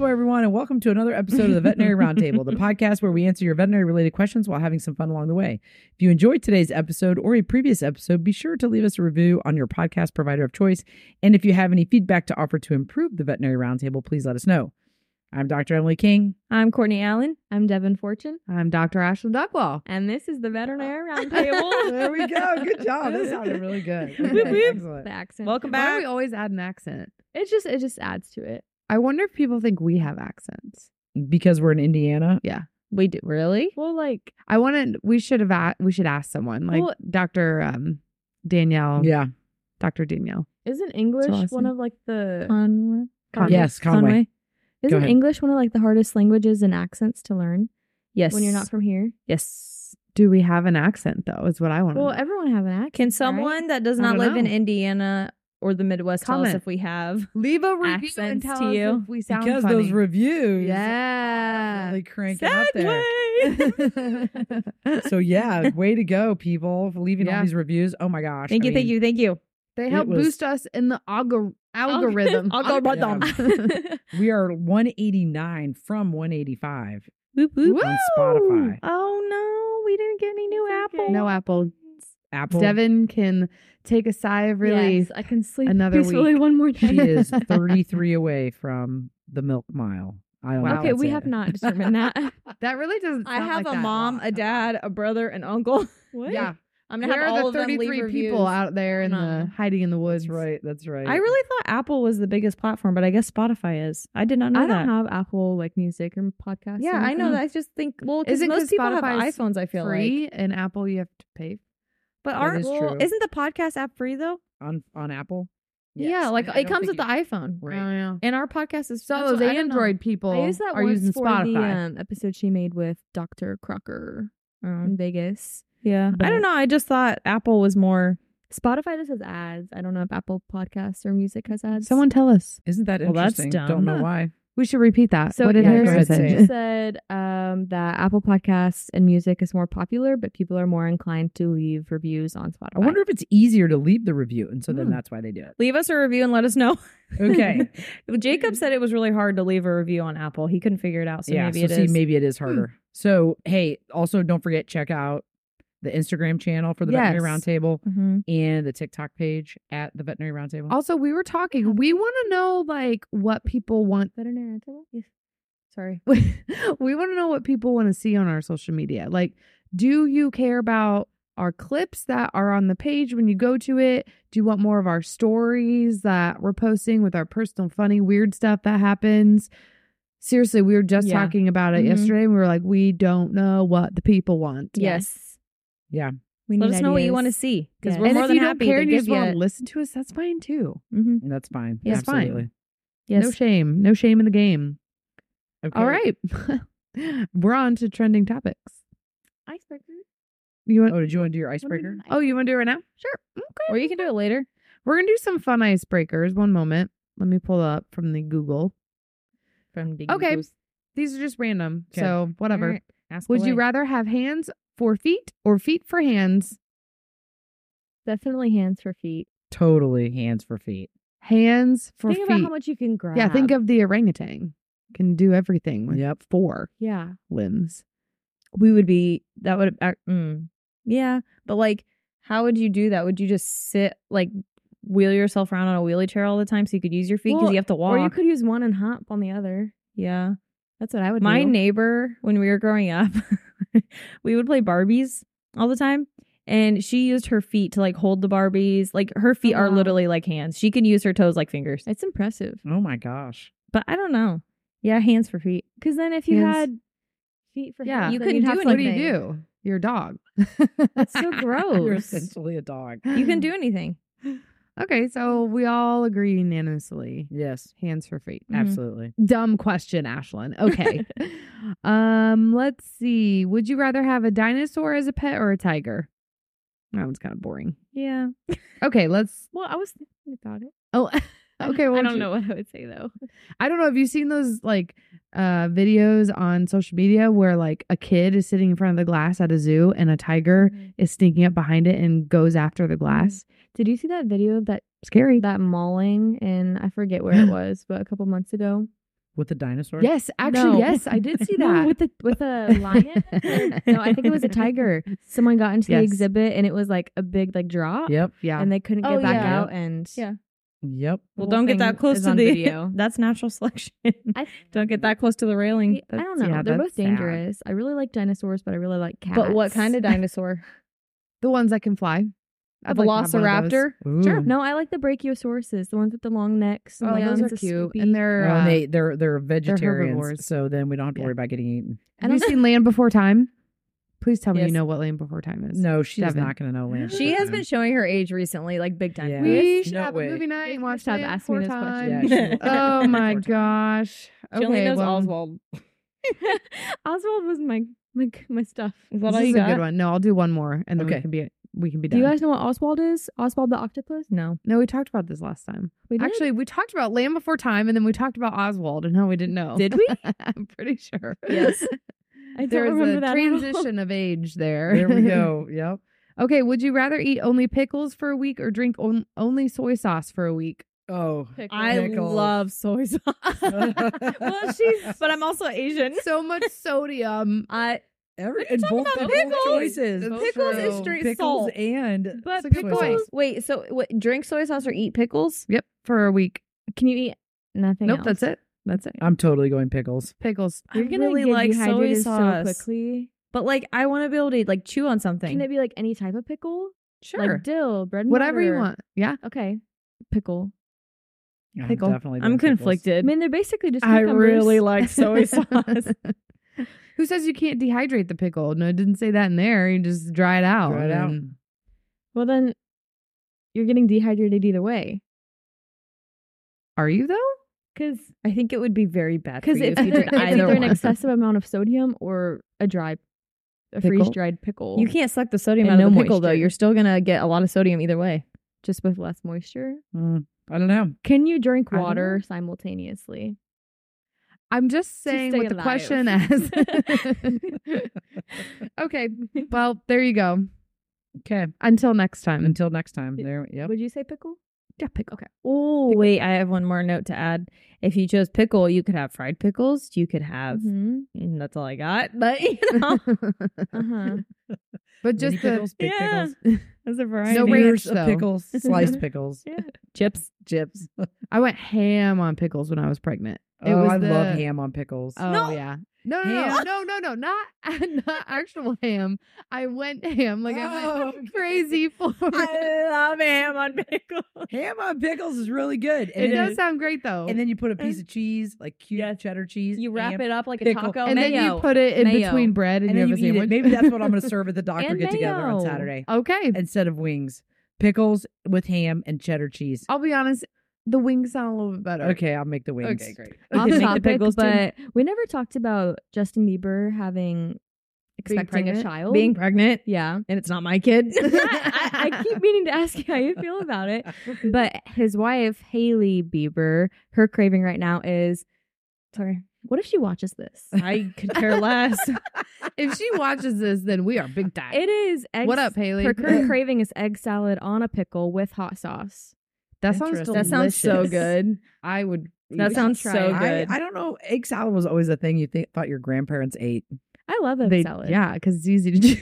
everyone, and welcome to another episode of the Veterinary Roundtable, the podcast where we answer your veterinary-related questions while having some fun along the way. If you enjoyed today's episode or a previous episode, be sure to leave us a review on your podcast provider of choice. And if you have any feedback to offer to improve the Veterinary Roundtable, please let us know. I'm Dr. Emily King. I'm Courtney Allen. I'm Devin Fortune. I'm Dr. Ashlyn Duckwall. And this is the Veterinary Roundtable. There we go. Good job. That sounded really good. Whoop, whoop. Excellent. The accent. Welcome back. Why do we always add an accent? It just adds to it. I wonder if people think we have accents. Because we're in Indiana? Yeah. We do. Really? Well, like, we should ask someone like Dr. Danielle. Yeah. Dr. Danielle. Isn't English one of like the Conway? Yes, Conway. Isn't English one of like the hardest languages and accents to learn? Yes. When you're not from here? Yes. Do we have an accent though? Is what I want to know. Well, everyone have an accent. Can someone that does not live in Indiana or the Midwest tell us if we have leave a review and tell us if we sound because funny. Those reviews, really cranking up there. So yeah, way to go, people, for leaving all these reviews. Oh my gosh! Thank you. They help boost us in the algorithm. We are 189 from 185 whoop, whoop. on Spotify. Oh no, we didn't get any new Apple. No Apple. Apple. Devin can take a sigh of relief. Yes, I can sleep another peacefully week. one more day. She is 33 away from the milk mile. I don't know. Okay, we have not determined that. That really doesn't. I sound have like a that. mom, a dad, a brother, an uncle. What? Yeah. I'm gonna Where have are all of the them leave 33 reviews. people out there in the hiding in the woods? That's right. I really thought Apple was the biggest platform, but I guess Spotify is. I did not know I that. don't have Apple like music and podcasts. Yeah, I know that. I just think because most people have Spotify's iPhones. I feel free, like, and Apple you have to pay. but That is true. isn't the podcast app free though? on Apple. Yeah, like I it don't comes think with the iPhone. Right. Oh yeah. And our podcast is So free, those I don't know. Android people I used that are once using for Spotify. the episode she made with Dr. Crocker in Vegas. Yeah, But- I don't know. I just thought Apple was more. Spotify just has ads. I don't know if Apple Podcasts or music has ads. Someone tell us. Isn't that Well, that's interesting? dumb. Don't know why. We should repeat that. So what did yeah, Harrison go ahead, say say? it. said that Apple Podcasts and music is more popular, but people are more inclined to leave reviews on Spotify. I wonder if it's easier to leave the review, and so then that's why they do it. Leave us a review and let us know. Okay. Jacob said it was really hard to leave a review on Apple. He couldn't figure it out, so maybe it is. Maybe it is harder. So hey, also don't forget, check out the Instagram channel for the Veterinary Roundtable Mhm. and the TikTok page at the Veterinary Roundtable. Also, we were talking. We want to know like what people want. Veterinary Roundtable? Yes. Sorry. We want to know what people want to see on our social media. Like, do you care about our clips that are on the page when you go to it? Do you want more of our stories that we're posting with our personal, funny, weird stuff that happens? Seriously, we were just talking about it yesterday, and we were like, we don't know what the people want. Yes. Yeah. We Let need us know what you ideas. want to see because Yes. we're And more if than you don't happy care to and you give just want you. to listen to us, that's fine too. Mhm. And that's fine. It's fine. Absolutely. Yes. No shame. No shame in the game. Okay. All right. We're on to trending topics. Icebreaker. You want? Oh, did you want to do your icebreaker? Oh, you want to do it right now? Sure. Okay. Or you can do it later. We're going to do some fun icebreakers. One moment. Let me pull up from the Google. From Big Okay. Goose. These are just random. Okay. So, whatever. All right. Ask Would you away. rather have hands for feet or feet for hands? Definitely hands for feet. Totally hands for feet. Hands for Think feet. about how much you can grab. Yeah, think of the orangutan. Can do everything with Yep. 4 Yeah. limbs. we would be that would yeah, but like how would you do that? Would you just sit like wheel yourself around on a wheelie chair all the time so you could use your feet because Well, you have to walk? Or you could use one and hop on the other. Yeah. That's what I would My do. neighbor, when we were growing up, we would play Barbies all the time. And she used her feet to like hold the Barbies. Like her feet are Wow. literally like hands. She can use her toes like fingers. It's impressive. Oh my gosh. But I don't know. Yeah, hands for feet. Because then if you Hands. had feet for Yeah. hands, You then couldn't you'd have do to, What do anything. you do? You're a dog. That's so gross. You're essentially a dog. You can do anything. Okay, so we all agree unanimously. Yes. Hands for feet. Mhm. Absolutely. Dumb question, Ashlyn. Okay. Let's see. Would you rather have a dinosaur as a pet or a tiger? That one's kind of boring. Yeah. Okay, let's. Well, I was thinking about it. Oh, okay. I well, don't know what I would say though. I don't know. Have you seen those like videos on social media where like a kid is sitting in front of the glass at a zoo and a tiger is sneaking up behind it and goes after the glass? Did you see that video of that Scary. that mauling? And I forget where it was, but a couple months ago, with the dinosaur. Yes, actually, No. yes, I did see No, that. with a lion. No, I think it was a tiger. Someone got into the Yes. exhibit and it was like a big like drop. Yep. Yeah. And they couldn't Oh, get back yeah. out. And Yeah. Yep. Well, whole don't get thing that close is to on the video. That's natural selection. I- Don't get that close to the railing. I don't know. yeah, They're that's both sad. dangerous. I really like dinosaurs, but I really like cats. But what kind of dinosaur? The ones that can fly. A I'd like to have one of those. velociraptor? Ooh. Sure. No, I like the brachiosauruses, the ones with the long necks. And Oh, like those are lots of cute. speed. And they're Well, and they're vegetarians, herbivores. so then we don't have to Yeah. worry about getting eaten. Have you seen Land Before Time? Please tell me you Yes. know what Land Before Time is. No, she's Devin. not going to know Land. She has been showing her age recently, like big time. Yeah. We should No have way. a movie night and watch Stop Land asking me Before this Time. question. Yeah, she- Oh my Before Time. gosh. She only knows well, Oswald. Oswald was my stuff. Is that This all is you a good good one. No, I'll do one more and then Okay. we can be Do done. you guys know what Oswald is? Oswald the octopus? No. No, we talked about this last time. We did? Actually, we talked about Land Before Time and then we talked about Oswald and how we didn't know. Did we? I'm pretty sure. Yes. I don't There's remember a that at all. transition of age there. There we go. Yep. Okay, would you rather eat only pickles for a week or drink only soy sauce for a week? Oh, I Pickles. love soy sauce. Well, but I'm also Asian. So much sodium. I and both about both pickles? choices. So pickles is true. straight Pickles salt. and But It's a good soy point. sauce. Wait, so what, drink soy sauce or eat pickles? Yep, for a week. Can you eat nothing Nope, else? that's it. That's it. I'm totally going pickles. Pickles. I You're gonna really get like soy dehydrated sauce. so quickly. But like, I want to be able to like chew on something. Can it be like any type of pickle? Sure. Like dill, bread and Whatever you butter. want. Yeah. Okay. Pickle. I'm Pickle. definitely I'm doing pickles. I conflicted. mean, they're basically just I cucumbers. really like soy sauce. Who says you can't dehydrate the pickle? No, it didn't say that in there. You just dry it out. Dry it out. and- Well, then you're getting dehydrated either way. Are you though? Because I think it would be very bad for you it's if you either, drink it's either either an one. excessive amount of sodium or a Pickle? freeze-dried pickle. You can't suck the sodium And out of no the pickle, though. moisture. You're still going to get a lot of sodium either way. just with less moisture. I don't know. Can you drink I don't water know. simultaneously? I'm just saying stay what the alive. question is. Okay. Well, there you go. Okay. Until next time. Until next time. There. Yep. Would you say pickle? Yeah, pickle. Okay. Oh, wait. I have one more note to add. If you chose pickle, you could have fried pickles. You could have. Mhm. And that's all I got. But, you know, Uh-huh. But Mini just the pickles, big yeah. pickles, that's a variety. No spears ranch, of though. pickles, sliced pickles, Yeah. Chips. chips. I went ham on pickles when I was pregnant. It Oh, was I the- love ham on pickles. Oh No. yeah. No, Ham. no, not actual ham. I went ham, like I Oh, went crazy for. I love ham on pickles. Ham on pickles is really good. It And does then, sound great though. and then you put a piece of cheese, like cute Yes. cheddar cheese. You wrap ham, it up like a pickle. taco. and then mayo. you put it in Mayo. between bread and, and then you you have a eat it. sandwich. Maybe that's what I'm going to serve at the doctor And get together on mayo. Saturday Okay. instead of wings. Pickles with ham and cheddar cheese. I'll be honest. The wings sound a little bit better. Okay, I'll make the wings. Okay, great. Off Make the topic, pickles, too. but we never talked about Justin Bieber having expecting a pregnant? child. being pregnant, yeah. and it's not my kid. I keep meaning to ask you how you feel about it. But his wife, Hailey Bieber, her craving right now is sorry. What if she watches this? I could care less. If she watches this, then we are big time. It is egg What up, Haley? Her current craving is egg salad on a pickle with hot sauce. That sounds Interesting. delicious. That sounds so good. I would. That eat sounds try so it. good. I don't know. Egg salad was always a thing you thought your grandparents ate. I love egg They, salad. yeah, because it's easy to do.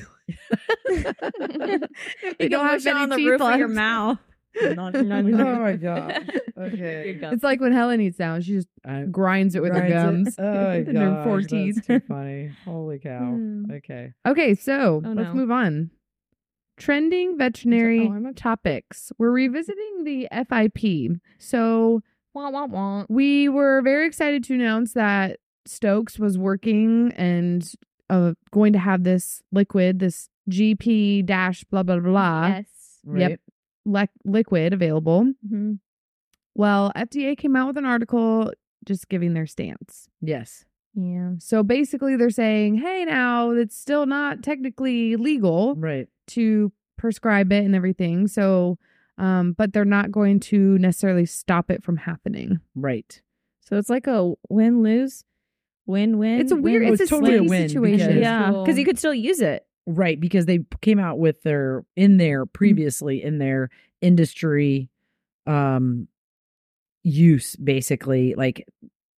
You don't have it on the roof of your mouth. Oh my god. Okay. It's like when Helen eats down, she just grinds it with her gums. Oh my And her four gosh, teeth. that's too funny. Holy cow. Mm. Okay. Okay, so Oh, let's no. move on. Trending veterinary Oh, I'm a- topics. We're revisiting the FIP. So Wah, wah, wah. we were very excited to announce that Stokes was working and going to have this liquid, this GP dash blah blah blah. Yes. Right. Yep. Liquid available. hmm Well, FDA came out with an article just giving their stance. Yes. Yeah. So basically, they're saying, hey, now it's still not technically legal Right. to prescribe it and everything. So, but they're not going to necessarily stop it from happening. Right. So it's like a win-lose, win-win. It's a weird, Oh, it's a it's totally a sticky win situation. because- Yeah, Cool. because you could still use it. Right. Because they came out with previously in their industry use, basically, like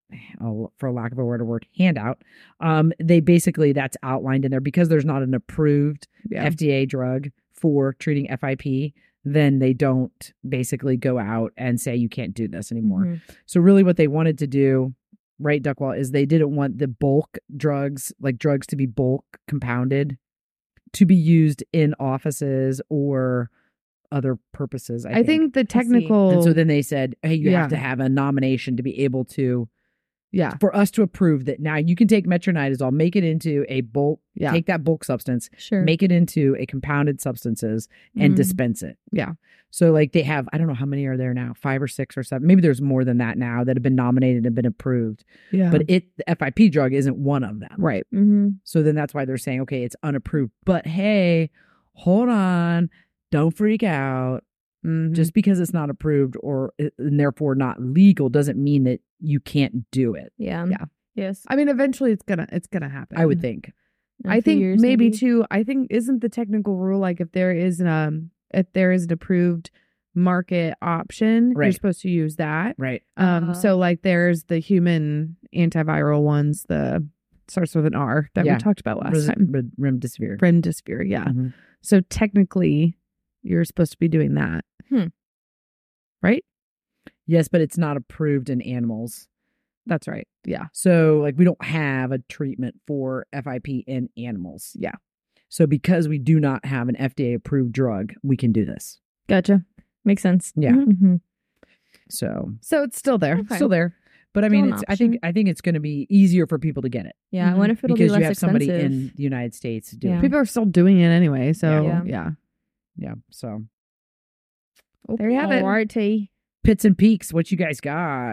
for lack of a word or word, handout. They basically, that's outlined in there because there's not an approved FDA drug for treating FIP. Then they don't basically go out and say you can't do this anymore. Mhm. So really what they wanted to do, right, Duckwall, is they didn't want the bulk drugs, like drugs to be bulk compounded, to be used in offices or other purposes. I think the technical. And so then they said, hey, you Yeah. have to have a nomination to be able to, Yeah. for us to approve that now you can take metronidazole, make it into a bulk, Yeah. take that bulk substance, Sure. make it into a compounded substances and Mm. dispense it. Yeah. So like they have, I don't know how many are there now, 5 or 6 or 7. Maybe there's more than that now that have been nominated and been approved. Yeah. But the FIP drug isn't one of them. right. Mm-hmm. So then that's why they're saying, okay, it's unapproved. But hey, hold on. Don't freak out. Mhm. Just because it's not approved and therefore not legal doesn't mean that you can't do it. Yeah. Yeah. Yes. I mean, eventually it's gonna happen. I would think. In a I few think years, maybe too. I think isn't the technical rule like if there is an approved market option, you're Right. supposed to use that. Right. So like there's the human antiviral ones, the starts with an R that Yeah. we talked about last time. Remdesivir. Remdesivir, yeah. Mhm. So technically, you're supposed to be doing that, right? Yes, but it's not approved in animals. That's right. Yeah, So like we don't have a treatment for FIP in animals. yeah. So because we do not have an FDA approved drug, we can do this. Gotcha. Makes sense. Yeah. Mm-hmm. So So it's still there. Okay. still there. But I Still mean, an I think it's going to be easier for people to get it Yeah. I wonder if it'll because be less you have somebody expensive. in the United States doing Yeah. it. People are still doing it anyway. So Yeah. yeah. Yeah. So There you have it. Alrighty. pits and peaks, what you guys got?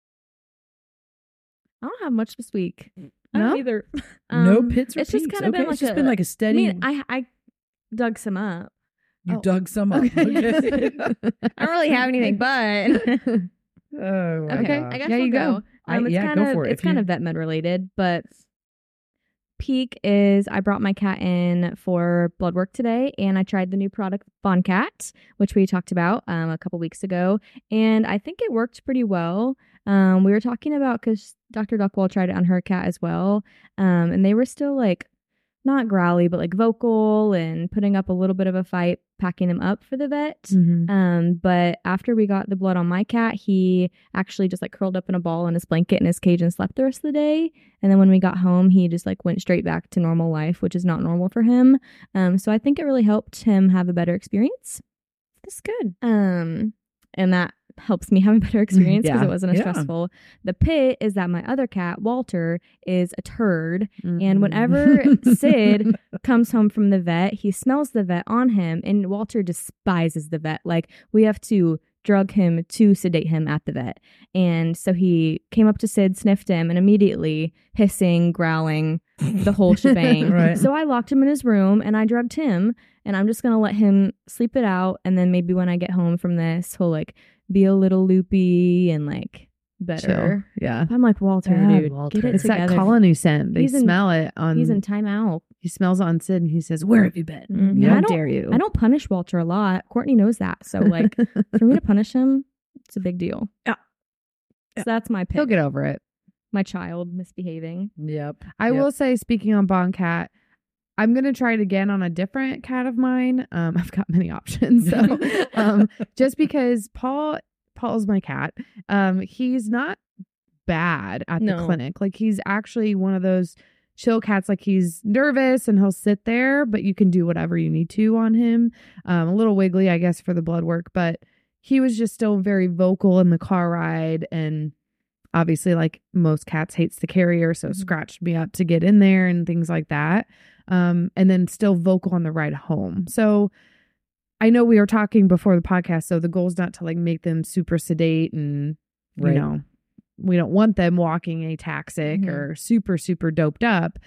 I don't have much this week. I No? don't either. No pits or it's peaks. just kind of Okay, been like it's just been like a I steady. mean, I dug some up. you Oh. dug some up. Okay. Okay. I don't really have anything, but Oh, my okay. gosh. I guess Yeah, we'll you go. It's yeah, kind go of for it. it's If kind you- of vet med related, but peak is I brought my cat in for blood work today, and I tried the new product Boncat, which we talked about a couple weeks ago, and I think it worked pretty well. We were talking about because Dr. Duckwall tried it on her cat as well, and they were still like not growly, but like vocal and putting up a little bit of a fight, packing them up for the vet. Mhm. But after we got the blood on my cat, he actually just like curled up in a ball in his blanket in his cage and slept the rest of the day. And then when we got home, he just like went straight back to normal life, which is not normal for him. So I think it really helped him have a better experience. That's good. And that helps me have a better experience because Yeah. it wasn't as Yeah. stressful. The pit is that my other cat, Walter, is a turd. Mm-hmm. And whenever Sid comes home from the vet, he smells the vet on him, and Walter despises the vet. Like, we have to drug him to sedate him at the vet. And so he came up to Sid, sniffed him, and immediately hissing, growling, the whole shebang. Right. So I locked him in his room and I drugged him, and I'm just going to let him sleep it out. And then maybe when I get home from this, he'll like be a little loopy and like better. Yeah. I'm like, Walter, Yeah, dude, Walter. get it It's together. that colony scent. They He's in- smell it on. He's in timeout. He smells it on Sid, and he says, "Where have you been? Mhm. How I don't- dare you?" I don't punish Walter a lot. Courtney knows that. So like for me to punish him, it's a big deal. Yeah. So that's my He'll pick. get over it. My child misbehaving. Yep. I Yep. will say, speaking on Boncat, I'm gonna try it again on a different cat of mine. I've got many options, so just because Paul's my cat, he's not bad at the No. clinic. Like, he's actually one of those chill cats. Like, he's nervous and he'll sit there, but you can do whatever you need to on him. A little wiggly, I guess, for the blood work, but he was just still very vocal in the car ride, and obviously, like most cats, hates the carrier, so scratched me up to get in there and things like that. And then still vocal on the ride home. So I know we were talking before the podcast, so the goal is not to like make them super sedate and, Right. you know, we don't want them walking ataxic Mhm. or super, super doped up.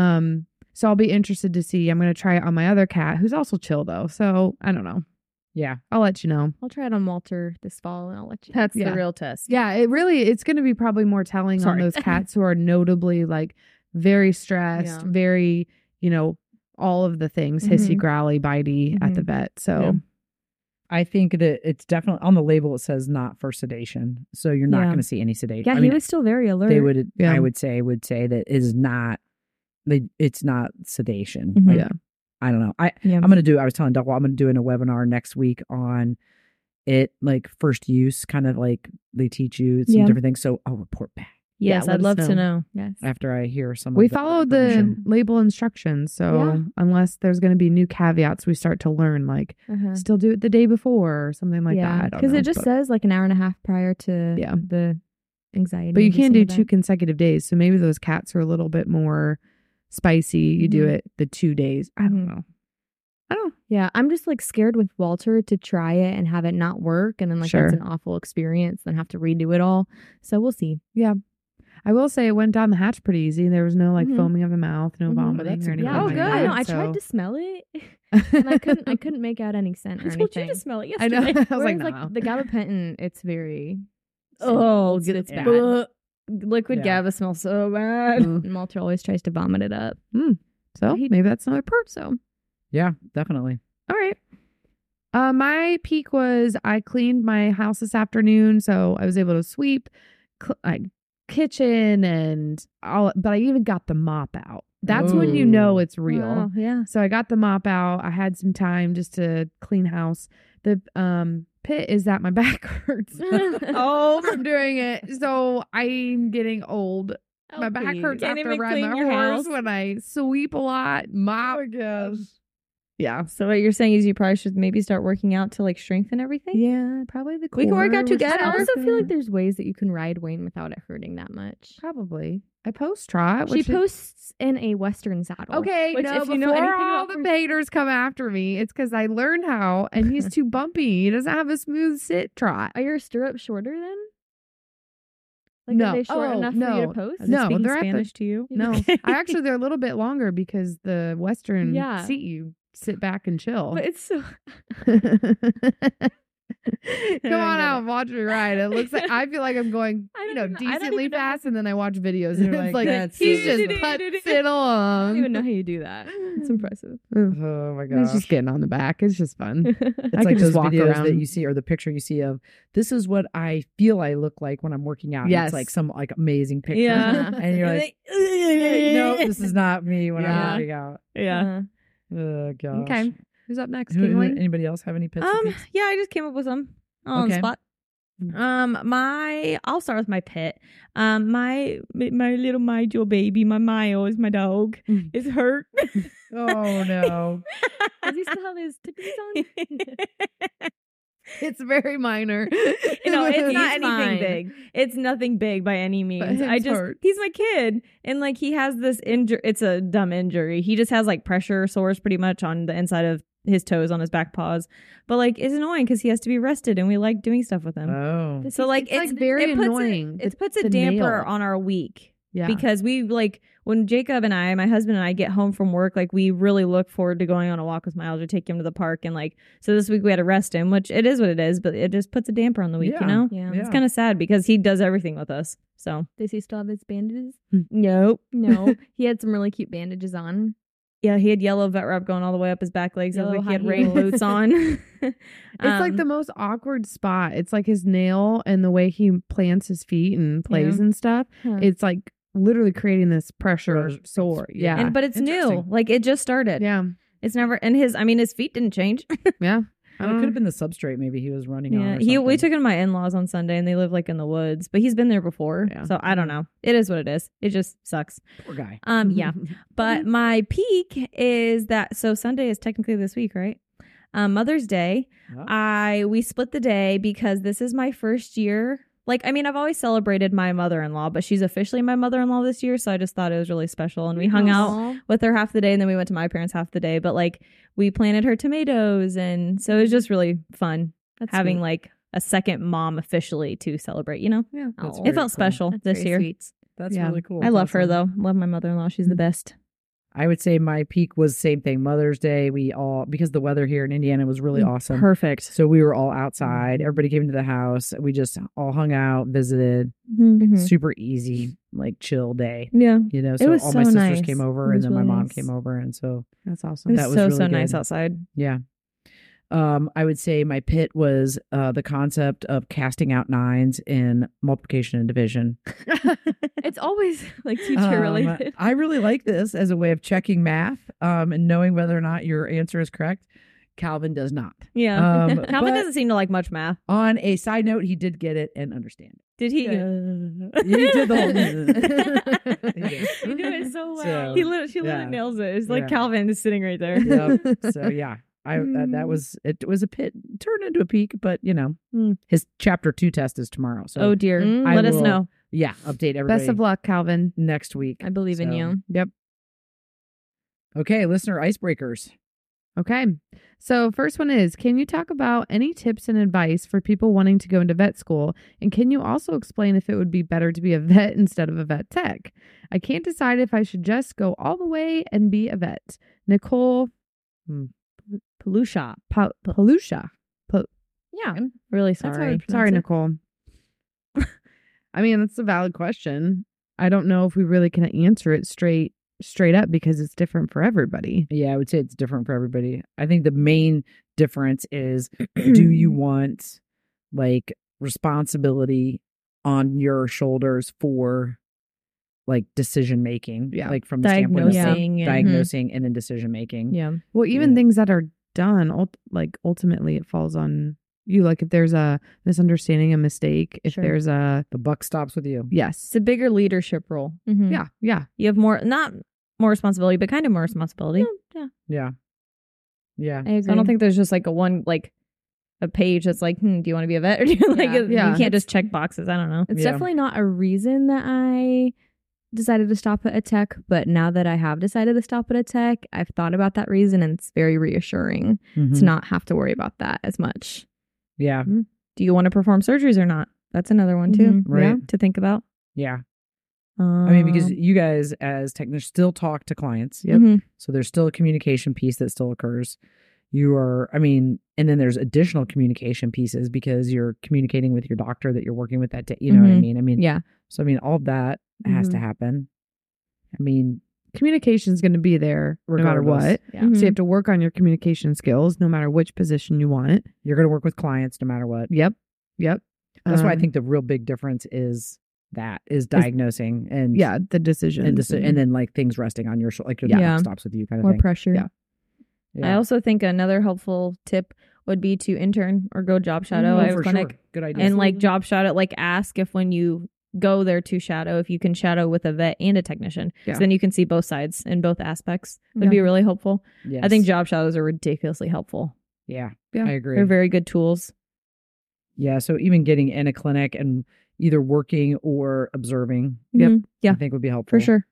So I'll be interested to see. I'm going to try it on my other cat, who's also chill though. So I don't know. Yeah. I'll let you know. I'll try it on Walter this fall and I'll let you know. That's Yeah. the real test. Yeah, it's going to be probably more telling on Sorry. those cats who are notably like very stressed, Yeah. very, you know, all of the things, hissy, Mhm. growly, bitey at the vet. So Yeah. I think that it's definitely on the label. It says not for sedation, so you're not Yeah. going to see any sedation. Yeah, I mean, he was still very alert. they would. Yeah. I would say that it is not. It's not sedation. Mhm. Like, Yeah. I don't know. Yeah. I'm gonna do. I was telling Double, I'm gonna do in a webinar next week on it, like first use, kind of like they teach you some Yeah. different things. So I'll report back Yes, Yeah, I'd let love us to know. know. Yes. after I hear some. We of followed the information. label instructions. So Yeah. unless there's going to be new caveats, we start to learn like Uh-huh. still do it the day before or something like that. I don't because know, it just but- says like an hour and a half prior to Yeah. the anxiety. But you can't do inducing 2 event. consecutive days. So maybe those cats are a little bit more spicy. You do Mhm. it the 2 days. I don't Mhm. know. I don't know. Yeah, I'm just like scared with Walter to try it and have it not work, and then like Sure. that's an awful experience. Then have to redo it all. So we'll see. I will say it went down the hatch pretty easy. There was no like Mhm. foaming of the mouth, no Mhm. vomiting That's or anything. encouraging. Oh, like good. that, I know. I so- tried to smell it, and I couldn't make out any scent or anything. smell it I know. I was like, Whereas, no. the gabapentin, it's very Oh, it's it's bad. bad. Liquid Yeah. GABA smells so bad. Mm. And Walter always tries to vomit it up. So He- maybe that's another perk. So Yeah, definitely. All right. My peak was I cleaned my house this afternoon, so I was able to sweep, kitchen and all. But I even got the mop out. That's when you know Ooh. it's real. Oh, yeah. So I got the mop out. I had some time just to clean house. The pit is that my back hurts. Oh, from doing it. So I'm getting old. My back hurts Can't after even riding clean my your horse house. when I sweep a lot, mop. Yeah. So what you're saying is you probably should maybe start working out to like strengthen everything. Yeah, probably the We can work core out was together. I also feel like strengthened. there's ways that you can ride Wayne without it hurting that much. Probably. I post trot. She posts in a Western saddle. Okay, which, no, if you before know anything all about the haters come after me, it's because I learned how, and he's too bumpy. He doesn't have a smooth sit trot. Are your stirrups shorter then? Like, No. are they short Oh, enough for you no. to post? No, Speaking they're at the- Spanish to you. No, I actually they're a little bit longer because the Western Yeah. seat you sit back and chill. But it's so. Come on out and watch me ride. It looks like I feel like I'm going, I don't even- I don't decently even know how fast, and then I watch videos You're and it's like, like that's he's so just slow. putzing I along. don't even know how you do that. It's impressive. Oh my He's gosh. just getting on the back. It's just fun. It's I like could just those walk videos around. that you see, or the picture you see of this is what I feel I look like when I'm working out. And Yes. It's like some like amazing picture. Yeah. And you're like, no, this is not me when Yeah. I'm working out. Yeah. Oh gosh. Okay. Who's up next? Who- Kingling? anybody else have any pets? or peeps? Yeah, I just came up with some on the Okay. spot. I'll start with my pet. My little Mijo baby, my Miles, my dog, is hurt. Oh no. Does he still have his tippies on? It's very minor. No, it's not He's anything fine. big. It's nothing big by any means. his I just hurts. he's my kid, and like he has this injury. It's a dumb injury. He just has like pressure sores pretty much on the inside of his toes on his back paws. But like it's annoying because he has to be rested, and we like doing stuff with him. Oh. So like it's, like, very it puts annoying, It puts a the damper nail. on our week. Yeah. Because we like when Jacob and my husband and I get home from work, like we really look forward to going on a walk with Miles or take him to the park. And like, so this week we had to rest him, which it is what it is, but it just puts a damper on the week, Yeah. you know? Yeah. It's kind of sad because he does everything with us. So, Does he still have his bandages? nope. No. He had some really cute bandages on. Yeah, he had yellow vet wrap going all the way up his back legs. The other Yellow week he had high rain heels. boots on. It's like the most awkward spot. It's like his nail and the way he plants his feet and plays Yeah. and stuff. Huh. It's like literally creating this pressure Pressure. sore. Yeah. Yeah. but it's new. Interesting. Like it just started. yeah. It's never, and his feet didn't change. Yeah. It could have been the substrate maybe he was running on. Yeah, Or we something. took him to my in-laws on Sunday, and they live like in the woods. But he's been there before, Yeah. so I don't know. It is what it is. It just sucks. Poor guy. Yeah. But my peak is that. So Sunday is technically this week, right? Mother's Day. Oh. We split the day because this is my first year. Like, I mean, I've always celebrated my mother-in-law, but she's officially my mother-in-law this year, so I just thought it was really special. And we hung out Aw. with her half the day, and then we went to my parents half the day. But like, we planted her tomatoes, and so it was just really fun That's having sweet. like a second mom officially to celebrate. You know, Yeah. That's Aw. very it felt cool. special That's this very year. sweet. That's Yeah. really cool. I love her Awesome. though. Love my mother-in-law. She's the best. I would say my peak was same thing. Mother's Day. We all, because the weather here in Indiana was really awesome. Perfect. So we were all outside. Everybody came to the house. We just all hung out, visited. Mhm. Super easy, like chill day. Yeah. You know, so was all so my sisters nice. came over, It and was then my really mom nice. came over, and so That's It awesome. was That was so really nice good. outside. yeah. I would say my pit was the concept of casting out nines in multiplication and division. It's always like teacher related. I really like this as a way of checking math and knowing whether or not your answer is correct. Calvin does not. Yeah. But Calvin doesn't seem to like much math. On a side note, he did get it and understand it. Did he? He did the whole. He did. You do it so well. So, She literally yeah. nails it. It's like Yeah. Calvin is sitting right there. Yep. So yeah, that was it. Was a pit turned into a peak, but his chapter 2 test is tomorrow. So Oh dear. I Let us will- know. yeah, update everybody. Best of luck, Calvin. next week. I believe in So, you. Yep. Okay, listener icebreakers. Okay. So first one is, can you talk about any tips and advice for people wanting to go into vet school? And can you also explain if it would be better to be a vet instead of a vet tech? I can't decide if I should just go all the way and be a vet. Nicole Palusha. Palusha. Yeah. I'm really That's how I sorry. pronounce Sorry, Nicole. I mean, that's a valid question. I don't know if we really can answer it straight up because it's different for everybody. Yeah, I would say it's different for everybody. I think the main difference is do you want like responsibility on your shoulders for like decision making? Yeah. Like from the standpoint of Diagnosing and- diagnosing and then decision making. Yeah. Well, even Yeah. things that are done, ultimately it falls on you. Like if there's a misunderstanding, a mistake, if Sure. there's a The buck stops with you. yes, It's a bigger leadership role. Mhm. yeah, You have more, not more responsibility, but kind of more responsibility. Yeah. Yeah. Yeah. I agree. So I don't think there's just like a page that's like, do you want to be a vet? Or do you like, Yeah. you can't just check boxes. I don't know. It's Yeah. definitely not a reason that I decided to stop at a tech, but now that I have decided to stop at a tech, I've thought about that reason and it's very reassuring Mhm. to not have to worry about that as much. Yeah. Do you want to perform surgeries or not? That's another one too. Mhm. Right. Yeah, to think about. Yeah. I mean, because you guys as technicians still talk to clients. Yep. Mhm. So there's still a communication piece that still occurs. You are, I mean, and then there's additional communication pieces because you're communicating with your doctor that you're working with that day. You know what I Mhm. mean? I mean, Yeah. So, I mean, all of that has to happen. I mean, communication is going to be there no matter Regardless. what. Yeah. So Mhm. you have to work on your communication skills no matter which position you want. you're going to work with clients no matter what. Yep. That's why I Um, think the real big difference is diagnosing and yeah, the decision and then like things resting on your shoulder, like your Yeah. buck stops with you kind of More thing. pressure. Yeah. Yeah. I also think another helpful tip would be to intern or go job shadow Oh, at a for clinic sure. Good idea. and like job shadow, like ask if when you go there to shadow, if you can shadow with a vet and a technician. Yeah. So then you can see both sides and both aspects. Would be really helpful. Yes. I think job shadows are ridiculously helpful. Yeah. Yeah. I agree. They're very good tools. Yeah. So even getting in a clinic and either working or observing, Yep. Mhm. Yeah, I think would be helpful. for sure.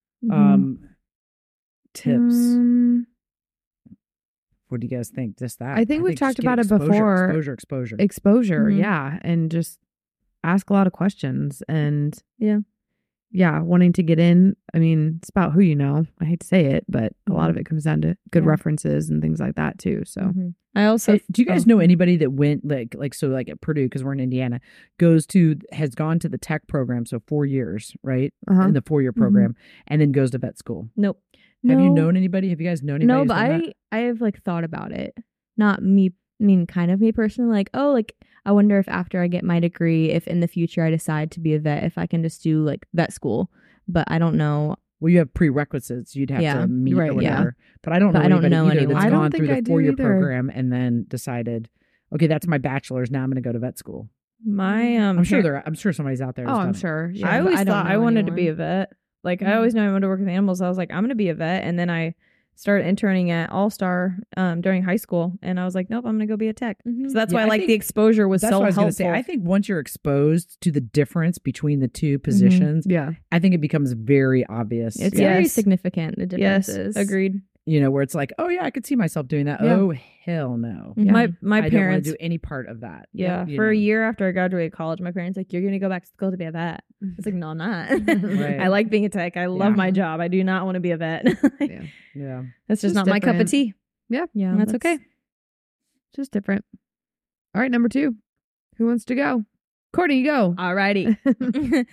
Tips. Um, What do you guys think? Just that. I think we've just talked get about it exposure, before. Exposure. exposure, Mhm. yeah, and just ask a lot of questions and Yeah. wanting to get in. I mean, it's about who you know. I hate to say it, but a lot Mm-hmm. of it comes down to good Yeah. references and things like that too. So Mhm. I also Do you guys know anybody that went like at Purdue, because we're in Indiana, has gone to the tech program, so 4 years, right? Uh-huh. In the 4-year program, and then goes to vet school. Nope. Have you No. known anybody? Have you guys known anybody? No, who's but done that? I have like thought about it. Not me. I mean, kind of me personally. Like, oh, like I wonder if after I get my degree, if in the future I decide to be a vet, if I can just do like vet school. But I don't know. Well, you have prerequisites you'd have Yeah, to meet right, or yeah. whatever. But I don't But know I don't anybody know either anyone. that's I don't gone think through I the do 4-year either. program and then decided, okay, that's my bachelor's. Now I'm going to go to vet school. my I'm sure somebody's out there. oh, who's I'm done it. sure. Yeah, I but always don't thought know I wanted to anyone. be a vet. Like I Mhm. always knew I wanted to work with animals. I was like, I'm going to be a vet, and then I started interning at All Star during high school, and I was like, nope, I'm going to go be a tech. Mhm. So that's Yeah, why I like think the exposure was That's so what I was going helpful. to say. I think once you're exposed to the difference between the two positions, Yeah, I think it becomes very obvious. It's Yeah. very Yes. significant. The yes, differences. agreed. Where it's like, oh yeah, I could see myself doing that. Yeah. Oh hell no. Mhm. My I don't want parents. to do any part of that. Yeah, You for know. a year after I graduated college, my parents like, you're going to go back to school to be a vet. I was like, no, I'm not. Right. I like being a tech. I love Yeah. my job. I do not want to be a vet. yeah. Yeah. That's just Just not my cup of different. tea. Yeah. And that's okay. Just different. All right, number 2. Who wants to go? Courtney, you go. Alrighty.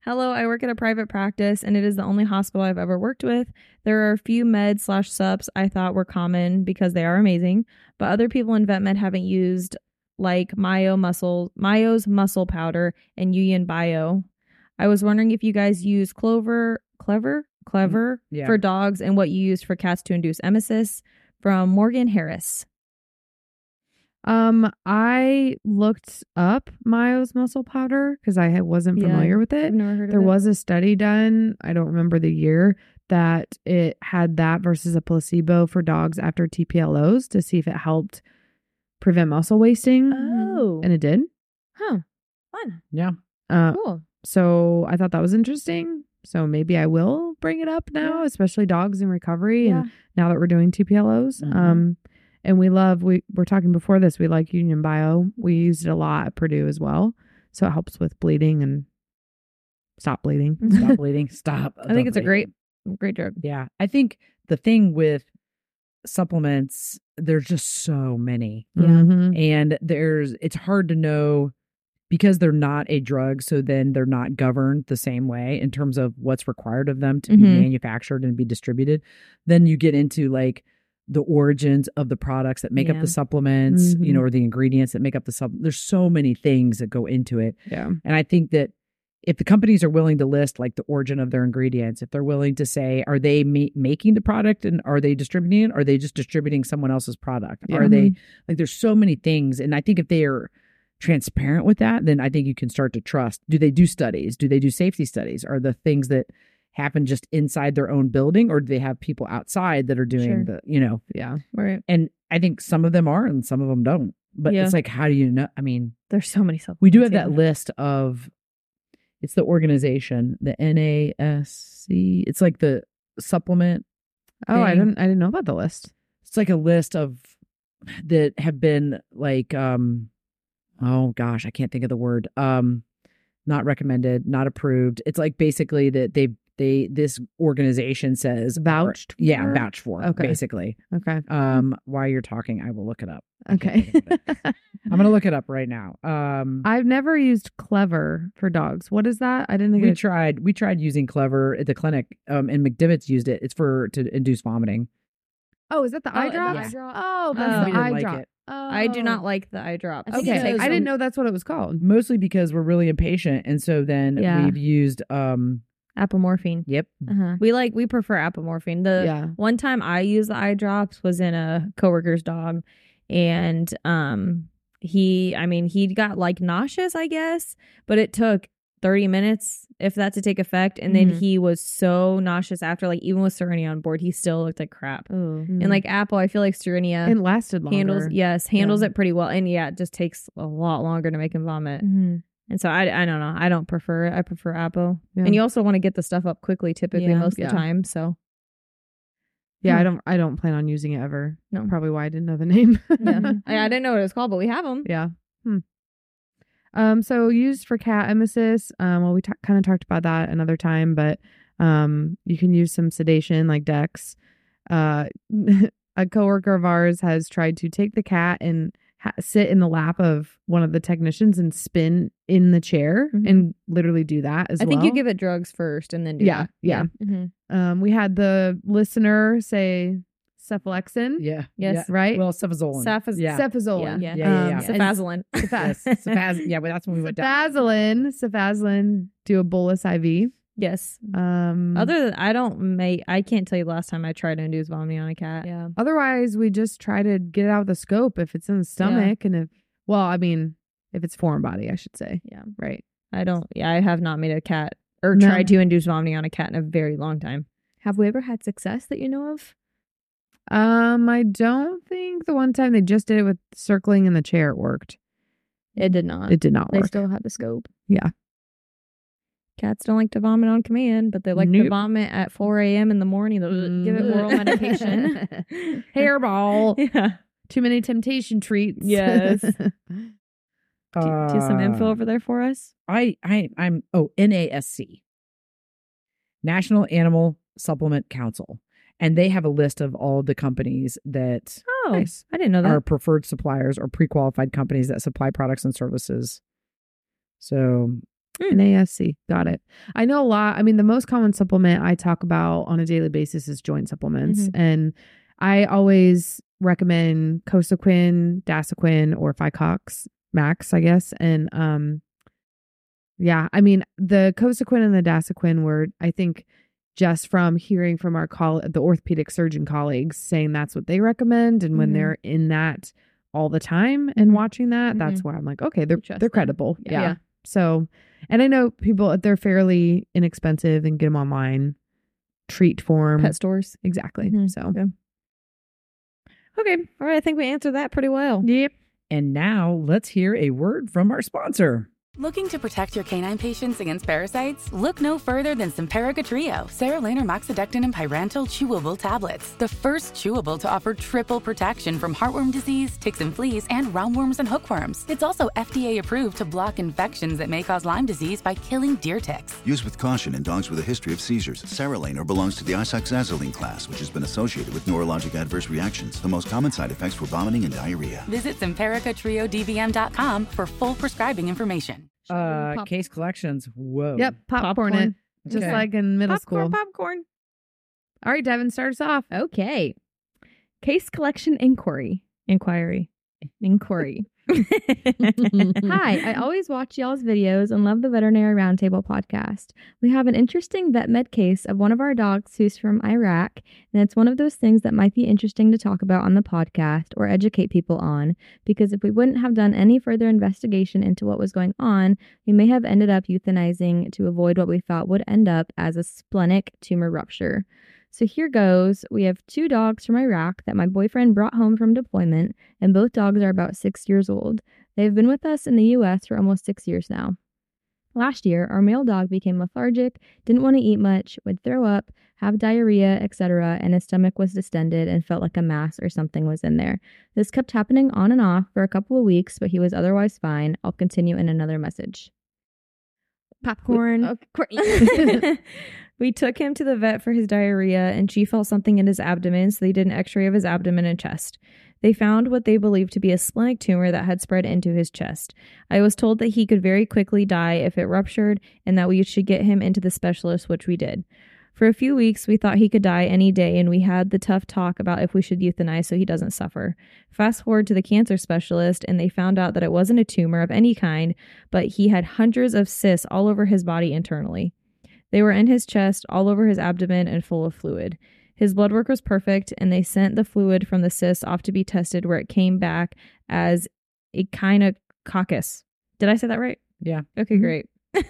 Hello, I work at a private practice, and it is the only hospital I've ever worked with. There are a few meds/sups I thought were common because they are amazing, but other people in vet med haven't used, like Mayo's muscle powder and Yuyan Bio. I was wondering if you guys use Clever Yeah. for dogs and what you use for cats to induce emesis. From Morgan Harris. I looked up Mayo's muscle powder because I wasn't Yeah. familiar with it. I've never heard There of it. was a study done, I don't remember the year, that it had that versus a placebo for dogs after TPLOs to see if it helped prevent muscle wasting. Oh. And it did. Huh. Fun. Yeah. Cool. So I thought that was interesting. So maybe I will bring it up now, Yeah. especially dogs in recovery. Yeah. And now that we're doing TPLOs. Mhm. And we're talking before this, we like Union Bio. We used it a lot at Purdue as well. So it helps with bleeding and stop bleeding. Stop bleeding. Stop. I think it's a bleeding. great drug. Yeah. I think the thing with supplements, there's just so many. Yeah. Mhm. And it's hard to know because they're not a drug. So then they're not governed the same way in terms of what's required of them to be Mhm. manufactured and be distributed. Then you get into like the origins of the products that make up Yeah. the supplements, Mhm. or the ingredients that make up the supplement. There's so many things that go into it. Yeah. And I think that if the companies are willing to list like the origin of their ingredients, if they're willing to say, are they making the product and are they distributing it? Are they just distributing someone else's product? Yeah. Are they like, there's so many things. And I think if they are transparent with that, then I think you can start to trust. Do they do studies? Do they do safety studies? Are the things that happen just inside their own building, or do they have people outside that are doing Sure. Yeah. Right. and I think some of them are and some of them don't. But Yeah. it's like, how do you know? I mean, There's so many supplements. we do have that yeah. list of, it's the organization, the NASC. It's like the supplement. Oh, I thing. didn't know about the list. It's like a list of that have been like, oh gosh, I can't think of the word. Not recommended, not approved. It's like basically that this organization says Vouched Yeah, for? vouched for. Okay. Basically. Okay. While you're talking, I will look it up. I can't Okay. think of it. I'm gonna look it up right now. I've never used Clever for dogs. What is that? I didn't think we tried using Clever at the clinic, and McDivitt's used it. It's to induce vomiting. Oh, is that the eye the drops? eye drop? Oh, that's Oh. the We didn't eye like drop. it. Oh. I do not like the eye drops. think Okay, because I didn't know that's what it was called. Mostly because we're really impatient, and so then Yeah. we've used Apomorphine. Yep. Uh-huh. We prefer apomorphine. The Yeah. one time I used the eye drops was in a coworker's dog, and he got like nauseous, I guess, but it took 30 minutes if that to take effect, and then Mhm. he was so nauseous after, like even with Serenia on board, he still looked like crap. Oh. And like Apple, I feel like Serenia It lasted longer. handles Yeah. it pretty well, and yeah, it just takes a lot longer to make him vomit. Mhm. And so I don't know. I don't prefer it. I prefer Apple. Yeah. And you also want to get the stuff up quickly typically Yeah. most of Yeah. the time. So Yeah, I don't plan on using it ever. No. Probably why I didn't know the name. yeah. I didn't know what it was called, but we have them. Yeah. So used for cat emesis. Well, we kind of talked about that another time, but you can use some sedation like Dex. A coworker of ours has tried to take the cat and sit in the lap of one of the technicians and spin in the chair Mhm. and literally do that as I well. think you give it drugs first and then do Yeah, that. yeah. Mhm. We had the listener say cephalexin, Yeah. Yes. Yeah. right? Well, cefazolin. Yeah. Cephazolin. Yeah. Yeah. Cefazolin. Yes. Yeah, but that's when we went down. Cefazolin, do a bolus IV. Yes. Um, Other than I can't tell you the last time I tried to induce vomiting on a cat. Yeah. otherwise, we just try to get it out of the scope if it's in the stomach, and if it's foreign body, I should say. Yeah. Right. I have not made a cat or No. tried to induce vomiting on a cat in a very long time. Have we ever had success that you know of? I don't think the one time they just did it with circling in the chair it worked. It did not. It did not They work. still had the scope. Cats don't like to vomit on command, but they like to Nope. vomit at 4 a.m. in the morning. They'll give it oral medication. Hairball. Yeah. Too many temptation treats. Yes. Do you have some info Uh, over there for us? I'm NASC, National Animal Supplement Council, and they have a list of all the companies that Oh, Nice. I didn't know that. are preferred suppliers or pre-qualified companies that supply products and services. So NASC. Got it. I know a lot. I mean, the most common supplement I talk about on a daily basis is joint supplements. And I always recommend Cosequin, Dasaquin, or Ficox Max, I guess. And yeah, I mean, the Cosequin and the Dasaquin were, I think, just from hearing from our the orthopedic surgeon colleagues saying that's what they recommend. And when they're in that all the time and watching that, that's why I'm like, okay, they're credible. Yeah. So, and I know people, they're fairly inexpensive and get them online, treat form. Pet stores. Exactly. So, Yeah. Okay. All right. I think we answered that pretty well. yep. And now let's hear a word from our sponsor. Looking to protect your canine patients against parasites? Look no further than Simparica Trio, Serolaner, Moxidectin, and Pyrantel chewable tablets. The first chewable to offer triple protection from heartworm disease, ticks and fleas, and roundworms and hookworms. It's also FDA approved to block infections that may cause Lyme disease by killing deer ticks. Use with caution in dogs with a history of seizures. Serolaner belongs to the isoxazoline class, which has been associated with neurologic adverse reactions. The most common side effects were vomiting and diarrhea. Visit SimparicaTrioDVM.com for full prescribing information. Case collections. Whoa. Yep. Popcorn it. Just Okay. like in middle school. Popcorn. All right, Devin, start us off. Okay. Case collection inquiry. Inquiry. Hi, I always watch y'all's videos and love the Veterinary Roundtable podcast. We have an interesting vet med case of one of our dogs who's from Iraq, and it's one of those things that might be interesting to talk about on the podcast or educate people on, because if we wouldn't have done any further investigation into what was going on, we may have ended up euthanizing to avoid what we thought would end up as a splenic tumor rupture. So here goes. We have 2 dogs from Iraq that my boyfriend brought home from deployment, and both dogs are about 6 years old. They've been with us in the U.S. for almost 6 years now. Last year, our male dog became lethargic, didn't want to eat much, would throw up, have diarrhea, etc., and his stomach was distended and felt like a mass or something was in there. This kept happening on and off for a couple of weeks, but he was otherwise fine. I'll continue in another message. Popcorn. We took him to the vet for his diarrhea, and she felt something in his abdomen, so they did an x-ray of his abdomen and chest. They found what they believed to be a splenic tumor that had spread into his chest. I was told that he could very quickly die if it ruptured, and that we should get him into the specialist, which we did. For a few weeks, we thought he could die any day, and we had the tough talk about if we should euthanize so he doesn't suffer. Fast forward to the cancer specialist, and they found out that it wasn't a tumor of any kind, but he had hundreds of cysts all over his body internally. They were in his chest, all over his abdomen, and full of fluid. His blood work was perfect, and they sent the fluid from the cyst off to be tested, where it came back as echinococcus. Did I say that right? Yeah. Okay, great.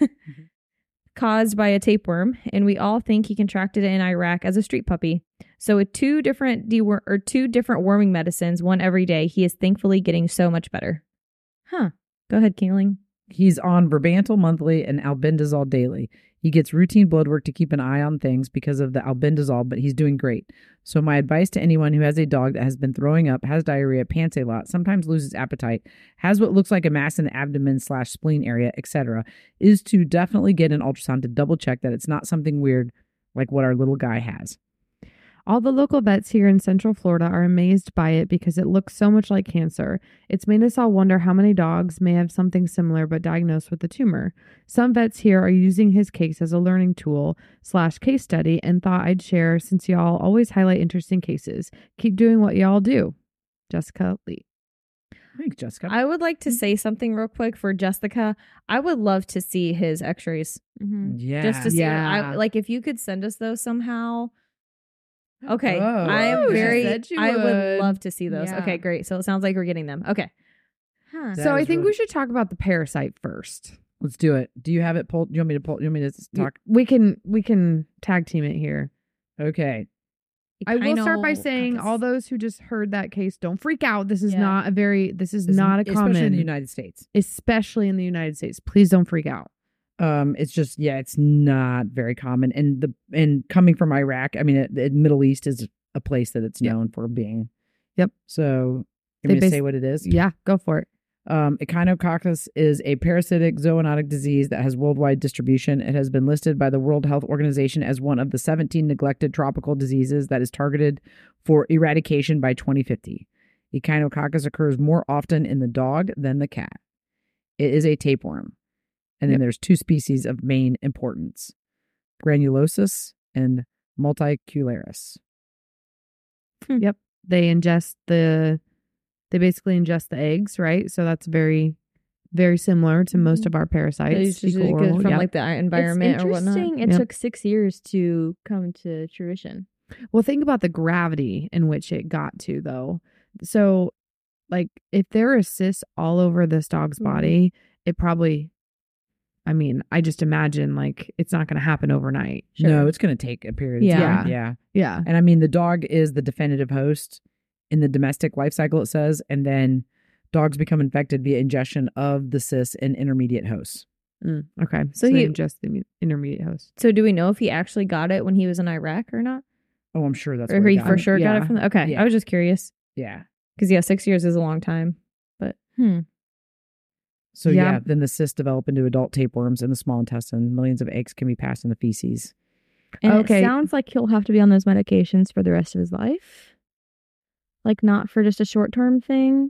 Caused by a tapeworm, and we all think he contracted it in Iraq as a street puppy. So with 2 different worming medicines, one every day, he is thankfully getting so much better. Huh. Go ahead, Keeling. He's on Verbantal monthly and albendazole daily. He gets routine blood work to keep an eye on things because of the albendazole, but he's doing great. So my advice to anyone who has a dog that has been throwing up, has diarrhea, pants a lot, sometimes loses appetite, has what looks like a mass in the abdomen/spleen area, etc., is to definitely get an ultrasound to double check that it's not something weird like what our little guy has. All the local vets here in Central Florida are amazed by it because it looks so much like cancer. It's made us all wonder how many dogs may have something similar but diagnosed with the tumor. Some vets here are using his case as a learning tool / case study, and thought I'd share since y'all always highlight interesting cases. Keep doing what y'all do. Jessica Lee. Thanks, Jessica. I would like to say something real quick for Jessica. I would love to see his x-rays. Yeah. Just to see. Yeah. Like, if you could send us those somehow. Okay. Oh. I am Ooh, she very, said she I would would. love to see those. Yeah. Okay, great. So it sounds like we're getting them. Okay. Huh. That So I is think really- we should talk about the parasite first. Let's do it. Do you have it pulled? You want me to pull? You want me to talk? We can tag team it here. Okay. I will start by Echinococcus. saying all those who just heard that case, don't freak out. This is Yeah. not a this is This is- not a especially common, in the United States. especially in the United States. Please don't freak out. It's just, yeah, it's not very common. And coming from Iraq, I mean, the Middle East is a place that it's known for being. Yep. So, They you want me to bas- say what it is? Yeah, go for it. Echinococcus is a parasitic zoonotic disease that has worldwide distribution. It has been listed by the World Health Organization as one of the 17 neglected tropical diseases that is targeted for eradication by 2050. Echinococcus occurs more often in the dog than the cat. It is a tapeworm. And then there's 2 species of main importance, granulosus and multicularis. Yep. They basically ingest the eggs, right? So that's very, very similar to most of our parasites. It's just Fecal good oral, from yeah. like the environment it's or whatnot. interesting. It Yep. took 6 years to come to fruition. Well, think about the gravity in which it got to, though. So, like, if there are cysts all over this dog's body, it probably, I mean, I just imagine, like, it's not going to happen overnight. No, it's going to take a period of Yeah. time. Yeah. Yeah. And I mean, the dog is the definitive host in the domestic life cycle, it says. And then dogs become infected via ingestion of the cysts and intermediate hosts. Okay. So So he- he just the intermediate host. So do we know if he actually got it when he was in Iraq or not? Oh, I'm sure that's Or where he got for it. sure got Yeah. it from okay. Yeah. I was just curious. Yeah. Because 6 years is a long time. But So Yeah. yeah, then the cysts develop into adult tapeworms in the small intestine. Millions of eggs can be passed in the feces. And Okay. it sounds like he'll have to be on those medications for the rest of his life. Like not for just a short-term thing.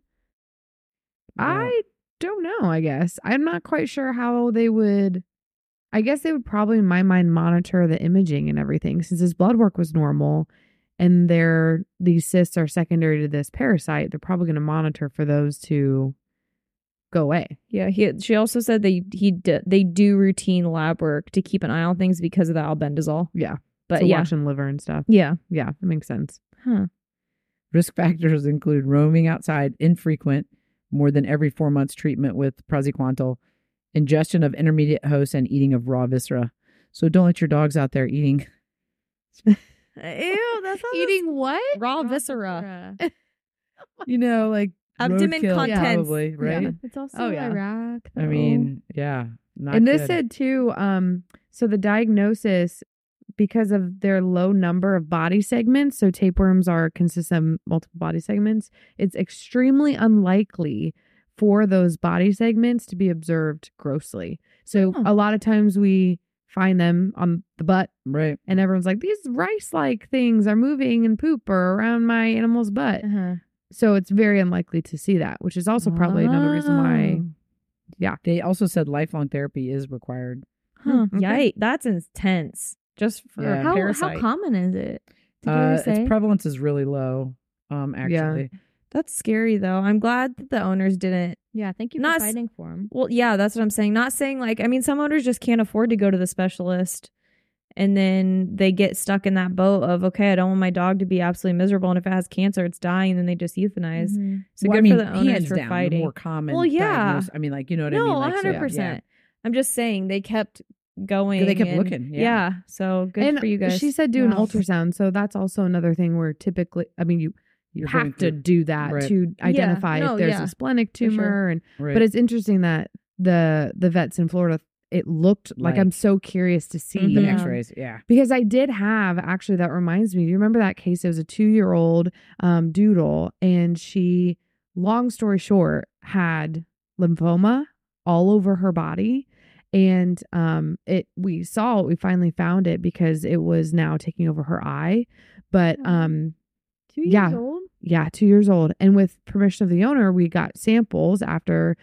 I don't know, I guess. I'm not quite sure how they would. I guess they would probably, in my mind, monitor the imaging and everything since his blood work was normal and these cysts are secondary to this parasite. They're probably going to monitor for those to go away. yeah, she also said they do routine lab work to keep an eye on things because of the albendazole. Yeah. But So yeah. watching liver and stuff. Yeah. Yeah, that makes sense. Huh. Risk factors include roaming outside, infrequent, more than every 4 months treatment with praziquantel, ingestion of intermediate hosts, and eating of raw viscera. So don't let your dogs out there eating. Ew, that's not Eating what? raw viscera. Like Abdomen roadkill, contents. probably, right? Yeah. It's also Oh, yeah. Iraq. I though. mean, yeah. Not And this good. said too, so the diagnosis, because of their low number of body segments, so tapeworms consist of multiple body segments, it's extremely unlikely for those body segments to be observed grossly. So Oh. a lot of times we find them on the butt right. and everyone's like, these rice-like things are moving in poop or around my animal's butt. Uh-huh. So it's very unlikely to see that, which is also probably another reason why. Oh. They also said lifelong therapy is required. Huh. Okay. Yikes. That's intense. Just for Yeah. a How parasite. common is it? Did you ever say? Its prevalence is really low. Actually, That's scary though. I'm glad that the owners didn't. Yeah, thank you for Not s- fighting for him. Well, yeah, that's what I'm saying. Not saying some owners just can't afford to go to the specialist and then they get stuck in that boat of, okay, I don't want my dog to be absolutely miserable. And if it has cancer, it's dying, and then they just euthanize. Mhm. So Well, good I mean, for the owners hands for down, the fighting. more common. Well, yeah. diagnosis. I mean, you know what I mean? No, Like, so, 100%. I'm just saying they kept going. They kept and- looking, yeah. So good And for you guys. she said do an Wow. ultrasound. So that's also another thing where typically, I mean, you going have to through- do that Right. to identify No, if there's yeah. a splenic For sure. tumor. And Right. but it's interesting that the vets in Florida, it looked like I'm Like- so curious to see the Mhm. X-rays, yeah. because I did have actually, that reminds me. Do you remember that case? It was a 2-year-old doodle, and she, long story short, had lymphoma all over her body. And we finally found it because it was now taking over her eye. But 2 years yeah. old? yeah, 2 years old. And with permission of the owner, we got samples after,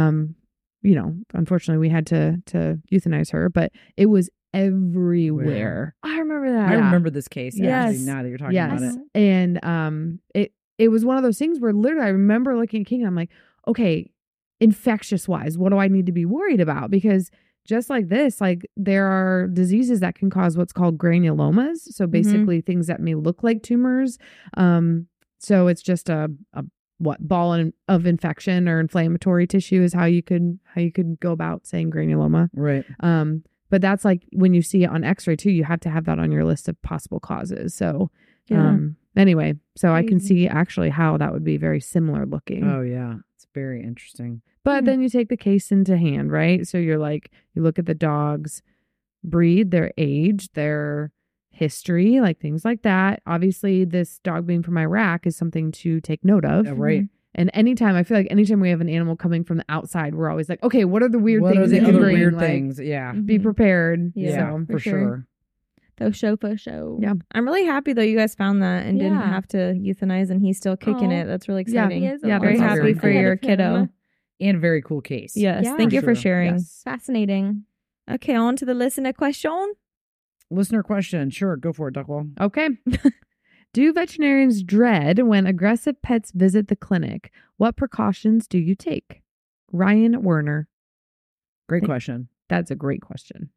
unfortunately we had to euthanize her, but it was everywhere. I remember that. I Yeah. remember this case. Yes. Actually, now that you're talking Yes. about it. And it was one of those things where literally I remember looking at King and I'm like, okay, infectious wise, what do I need to be worried about? Because just like this, like there are diseases that can cause what's called granulomas. So basically things that may look like tumors. So it's just a ball of infection or inflammatory tissue is how you could go about saying granuloma. Right. But that's like when you see it on x-ray too, you have to have that on your list of possible causes. So anyway, so I can see actually how that would be very similar looking. Oh, yeah. It's very interesting. But then you take the case into hand, right? So you're like, you look at the dog's breed, their age, their history, like things like that. Obviously, this dog being from Iraq is something to take note of. Right. And I feel like anytime we have an animal coming from the outside, we're always like, okay, what are the weird What things are the that you other bring? weird Like, things? Yeah. Be prepared. Yeah, So, for sure. For sure. Yeah. I'm really happy though you guys found that and didn't Yeah. have to euthanize and he's still kicking Aw. it. That's really Yeah. exciting. Yeah, very that's happy very for cool. your kiddo. and very cool case. Yes. Yeah, Thank you for sure. sharing. Yes. Fascinating. Okay, on to the listener question. Listener question. Sure, go for it, Duckwall. Okay. Do veterinarians dread when aggressive pets visit the clinic? What precautions do you take? Ryan Werner. Great question. That's a great question.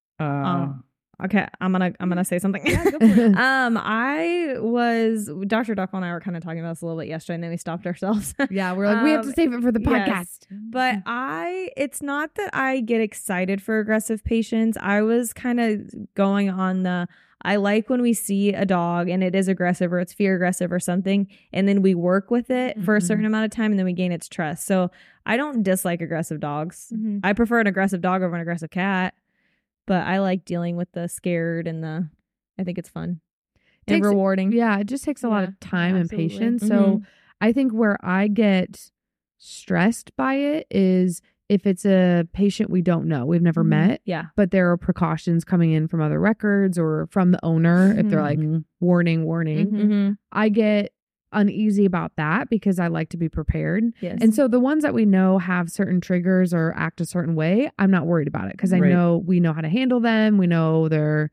Okay, I'm gonna say something. Yeah, go for it. I was Dr. Duck and I were kind of talking about this a little bit yesterday, and then we stopped ourselves. Yeah, we're like, we have to save it for the podcast. Yes. But it's not that I get excited for aggressive patients. I was kind of going on I like when we see a dog and it is aggressive or it's fear aggressive or something, and then we work with it for a certain amount of time and then we gain its trust. So I don't dislike aggressive dogs. Mhm. I prefer an aggressive dog over an aggressive cat, but I like dealing with the scared and I think it's fun and Takes- rewarding. Yeah, it just takes a lot Yeah, of time and absolutely. patience. So I think where I get stressed by it is if it's a patient we don't know, we've never met, Yeah. but there are precautions coming in from other records or from the owner. If they're like, Mhm. warning, Mm-hmm. I get uneasy about that because I like to be prepared. Yes. And so the ones that we know have certain triggers or act a certain way, I'm not worried about it because I Right. know we know how to handle them. We know their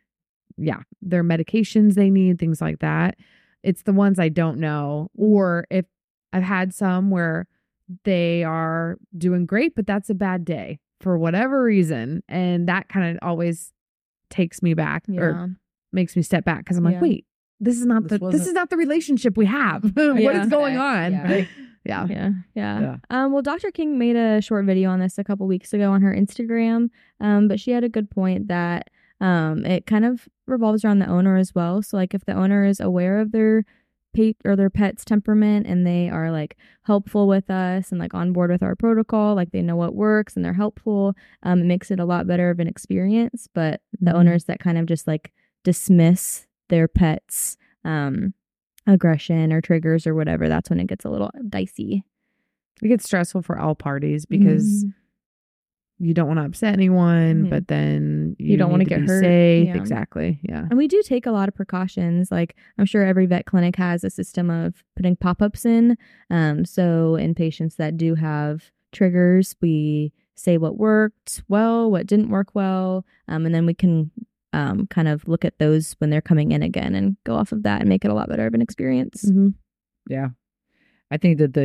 medications they need, things like that. It's the ones I don't know. Or if I've had some where they are doing great, but that's a bad day for whatever reason. And that kind of always takes me back or makes me step back because I'm like, Yeah. wait, this is not This this is not the relationship we have. What Yeah. is going on? Yeah. Yeah. Yeah. Yeah. Well, Dr. King made a short video on this a couple weeks ago on her Instagram, but she had a good point that it kind of revolves around the owner as well. So, like, if the owner is aware of their pet's temperament and they are like helpful with us and like on board with our protocol, like they know what works and they're helpful, it makes it a lot better of an experience. But the Mhm. owners that kind of just like dismiss their pet's aggression or triggers or whatever, that's when it gets a little dicey. It gets stressful for all parties because you don't want to upset anyone, Mhm. but then You don't need wanna to get be hurt. safe. Yeah. Exactly. Yeah. And we do take a lot of precautions. Like, I'm sure every vet clinic has a system of putting pop-ups in. So in patients that do have triggers, we say what worked well, what didn't work well, and then we can kind of look at those when they're coming in again and go off of that and make it a lot better of an experience. Mm-hmm. Yeah. I think that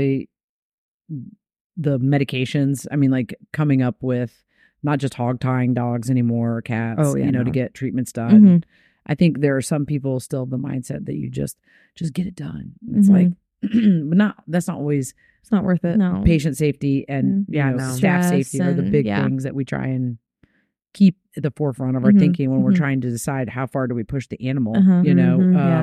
the medications, I mean, like coming up with not just hog tying dogs anymore or cats, Oh, yeah, to no. get treatments done. Mhm. I think there are some people still of the mindset that you just get it done. It's like, but that's not always It's not worth it. No. patient safety and Yeah, you know, no. staff Stress safety are the and- big yeah. things that we try and keep at the forefront of our Mhm, thinking when we're mhm. trying to decide how far do we push the animal, Uh-huh, you know? mhm, yeah.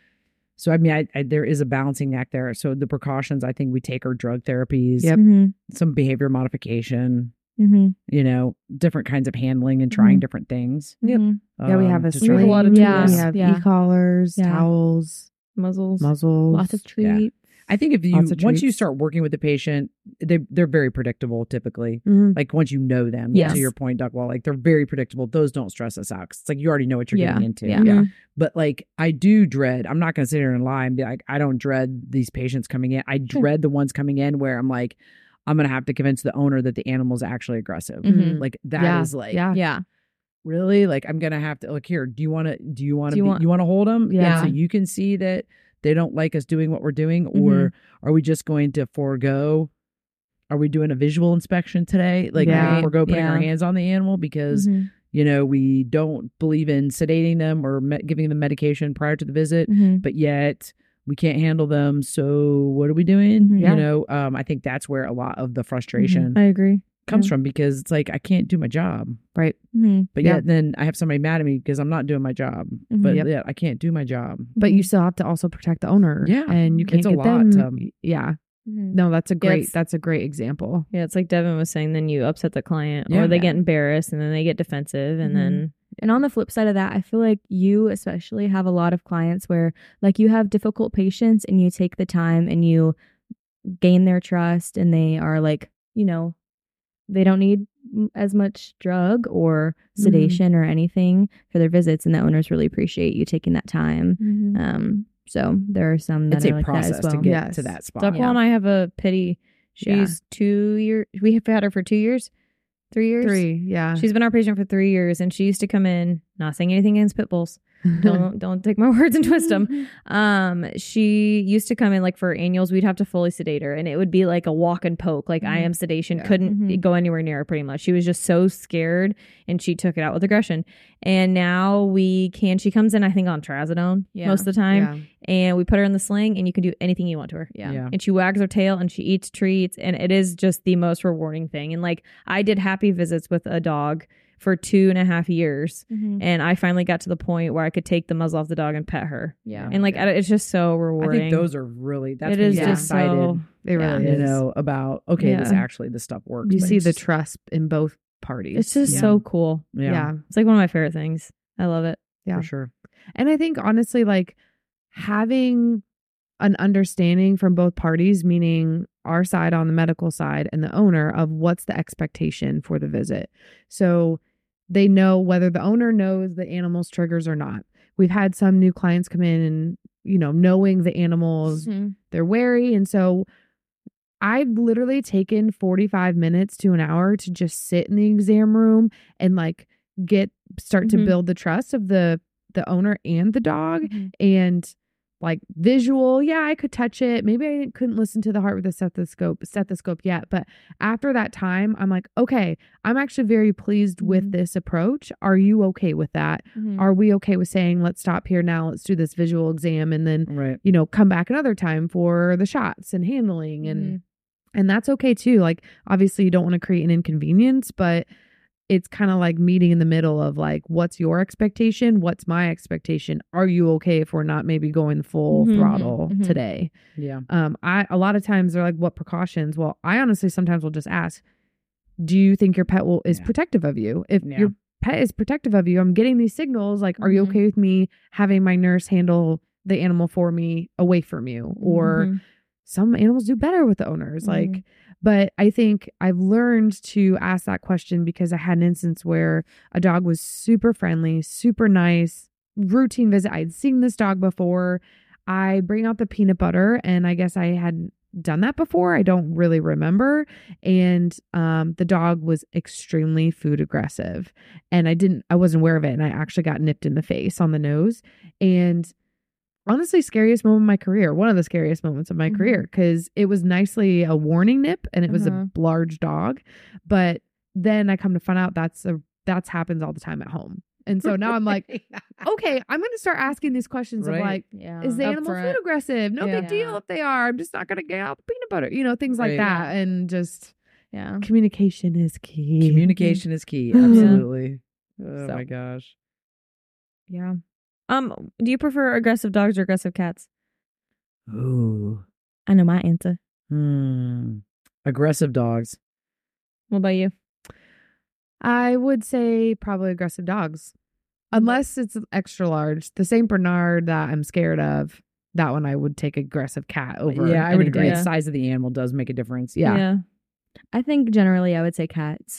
So, I mean, I there is a balancing act there. So the precautions, I think we take our drug therapies, Yep. Mhm. some behavior modification, Mhm. you know, different kinds of handling and trying Mhm. different things. Yep. Mhm. Yeah, we have a to We have a try- lot of Yeah. tools. We have Yeah. e-collars, Yeah. towels, Muzzles. muzzles. Lots of Yeah. treats. I think if you Lots of once you treats. start working with the patient, they're very predictable typically. Mhm. Like once you know them, Yes. to your point, Duckwall, like they're very predictable. Those don't stress us out 'cause it's like you already know what you're Yeah. getting into. Yeah. Yeah. But like I do dread. I'm not going to sit here and lie and be like I don't dread these patients coming in. I dread the ones coming in where I'm like I'm going to have to convince the owner that the animal's actually aggressive. Mhm. Like that is Yeah. like Yeah. Yeah. really like I'm going to have to look here. Do you want to you want- hold them? Yeah. So you can see that they don't like us doing what we're doing, or are we just going to forego? Are we doing a visual inspection today? Like Yeah. forego putting our Yeah. hands on the animal because Mhm. you know we don't believe in sedating them or giving them medication prior to the visit, Mhm. but yet we can't handle them. So what are we doing? Mhm. Yeah. You know, I think that's where a lot of the frustration I agree. comes from because it's like I can't do my job, Right. Mhm. but Yeah. yet then I have somebody mad at me because I'm not doing my job, Mhm. but Yep. yeah, I can't do my job. But you still have to also protect the owner. Yeah. And you can't It's a get lot, them. Yeah. Mhm. No, that's a great it's- example. Yeah, it's like Devin was saying, then you upset the client Yeah. or they get embarrassed and then they get defensive and Mhm. then And on the flip side of that, I feel like you especially have a lot of clients where like you have difficult patients and you take the time and you gain their trust and they are like, you know, they don't need as much drug or sedation or anything for their visits, and the owners really appreciate you taking that time. So there are some that It's are a like process that as well. to get Yes. to that spot. Duckwall Yeah. and I have a pity She's 2 years. We have had her for 2 years, 3 years. 3, yeah. She's been our patient for 3 years, and she used to come in. Not saying anything against pit bulls. Don't take my words and twist them. She used to come in like for annuals. We'd have to fully sedate her, and it would be like a walk and poke, like I am sedation. Couldn't go anywhere near her. Pretty much, she was just so scared, and she took it out with aggression. And now we can. She comes in, I think, on trazodone most of the time, and we put her in the sling, and you can do anything you want to her. Yeah. And she wags her tail, and she eats treats, and it is just the most rewarding thing. And like I did happy visits with a dog for 2.5 years. And I finally got to the point where I could take the muzzle off the dog and pet her. Yeah. And like, it's just so rewarding. I think those are really, that's It when is you get just excited, so, It really you is. know, about, okay, this stuff works. You but see it's the just- trust in both parties. it's just so cool. Yeah. It's like one of my favorite things. I love it. Yeah. For sure. And I think honestly, like having an understanding from both parties, meaning our side on the medical side and the owner, of what's the expectation for the visit. So they know whether the owner knows the animal's triggers or not. We've had some new clients come in and, you know, knowing the animals, they're wary. And so I've literally taken 45 minutes to an hour to just sit in the exam room and like start to build the trust of the owner and the dog. And like visual, I could touch it. Maybe I couldn't listen to the heart with a stethoscope yet, but after that time, I'm like, okay, I'm actually very pleased with this approach. Are you okay with that? Are we okay with saying, let's stop here now, let's do this visual exam, and then you know, come back another time for the shots and handling, and that's okay too. Like obviously you don't want to create an inconvenience, but it's kind of like meeting in the middle of like, what's your expectation? What's my expectation? Are you okay if we're not maybe going full throttle today? Yeah. A lot of times they're like, what precautions? Well, I honestly sometimes will just ask, do you think your pet is protective of you? If your pet is protective of you, I'm getting these signals. Like, are you okay with me having my nurse handle the animal for me away from you? Or some animals do better with the owners. Like, but I think I've learned to ask that question because I had an instance where a dog was super friendly, super nice, routine visit. I'd seen this dog before. I bring out the peanut butter, and I guess I hadn't done that before. I don't really remember. And the dog was extremely food aggressive, and I wasn't aware of it. And I actually got nipped in the face on the nose. And honestly, scariest moment of my career. One of the scariest moments of my career, because it was nicely a warning nip, and it was a large dog. But then I come to find out that's happens all the time at home. And so now I'm like, okay, I'm going to start asking these questions of like, is the animal food aggressive? No big deal if they are. I'm just not going to get out the peanut butter, you know, things like that. And just, communication is key. Communication is key. Absolutely. Oh my gosh. Yeah. Do you prefer aggressive dogs or aggressive cats? Ooh. I know my answer. Aggressive dogs. What about you? I would say probably aggressive dogs. Unless it's extra large. The St. Bernard that I'm scared of, that one I would take aggressive cat over. Yeah, I would agree. day. The size of the animal does make a difference. Yeah. I think generally I would say cats.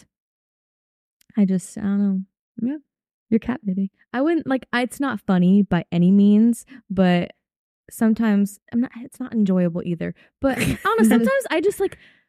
I don't know. Yeah. Your cat lady. I wouldn't it's not funny by any means, but sometimes it's not enjoyable either. But honestly, sometimes I just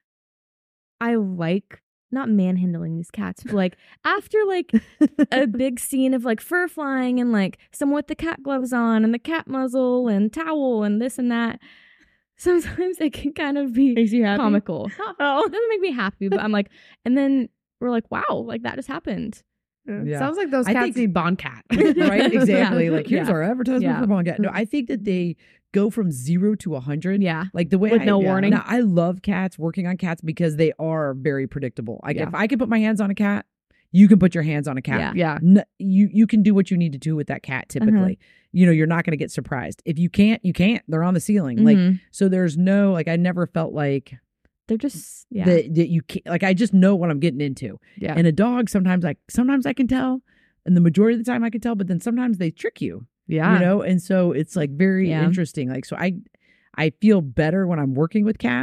I like not manhandling these cats, but like after like a big scene of like fur flying and like someone with the cat gloves on and the cat muzzle and towel and this and that, sometimes it can kind of be Makes you happy? comical. It doesn't make me happy, but I'm like, and then we're like, wow, like that just happened. Yeah. Sounds like those I cats think- need Bond Cat. Right? Exactly. Yeah. Like, here's our advertisement Yeah. for Bond Cat. No, I think that they go from 0 to 100. Yeah. Like the way With no warning. Now, I love cats, working on cats, because they are very predictable. Like if I can put my hands on a cat, you can put your hands on a cat. Yeah. You can do what you need to do with that cat typically. You know, you're not going to get surprised. If you can't, you can't. They're on the ceiling. Like, so there's no, like, I never felt like They're just that you can't, like, I just know what I'm getting into. Yeah. And a dog, sometimes I can tell. And the majority of the time I can tell, but then sometimes they trick you. Yeah. You know, and so it's like very Yeah. interesting. Like, so I feel better when I'm working with cats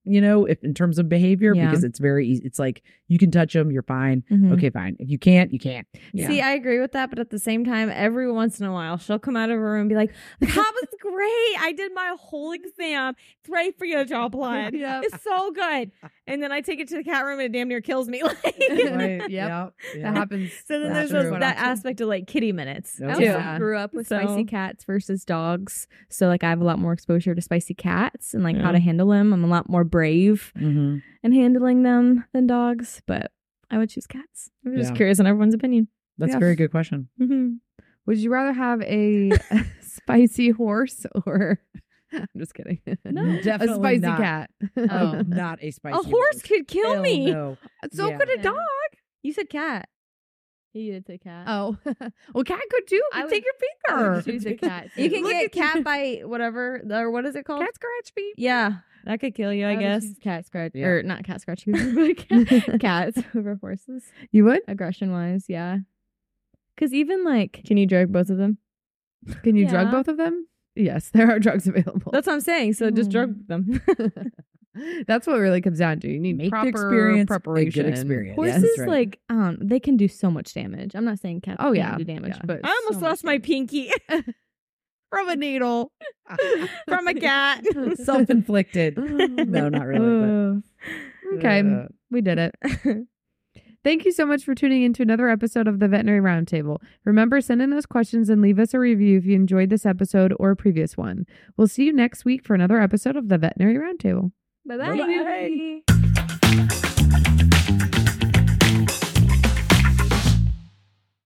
if in terms of behavior, Yeah. because it's very easy. It's like you can touch them, you're fine. Mhm. Okay, fine. If you can't, you can't. Yeah. See, I agree with that, but at the same time, every once in a while, she'll come out of her room and be like, "That was great. I did my whole exam. It's great for you to draw blood. Yep. It's so good." And then I take it to the cat room and it damn near kills me. Like, Right? Yep. Yeah. That happens. so then That's there's true. that aspect of like kitty minutes Oh, I too. yeah. grew up with So- spicy cats versus dogs. So like I have a lot more exposure to spicy cats and like how Yeah. to handle them. I'm a lot more brave Mhm. in handling them than dogs, but I would choose cats. I'm just Yeah. curious on everyone's opinion. That's Yeah. a very good question. Mm-hmm. Would you rather have a spicy horse or? I'm just kidding. No, a definitely spicy not. cat. Oh, not a spicy A horse could kill Hell me. No. So Yeah. could a dog. You said cat. He did say cat. Oh, well, cat could too. I Take I your would finger. choose a cat. You can Look get at cat bite, whatever, or what is it called? Cat scratch feet. Yeah, that could kill you, I would guess. choose cat scratch Yeah. or not cat scratch, but cats over horses. You would? Aggression wise, yeah. Because even like, Can you drug both of them? Can you drug Yeah. both of them? Yes, there are drugs available. That's what I'm saying. So just drug them. That's what it really comes down to. You need Make the proper experience a preparation. good experience. horses, That's right. like they can do so much damage. I'm not saying cats Oh, can't yeah. do damage, Yeah. but I almost so much lost my damage. pinky From a needle. from a cat. Self-inflicted. No, not really. Okay, Uh, we did it. Thank you so much for tuning in to another episode of the Veterinary Roundtable. Remember, send in those questions and leave us a review if you enjoyed this episode or a previous one. We'll see you next week for another episode of the Veterinary Roundtable. Bye-bye. Bye-bye.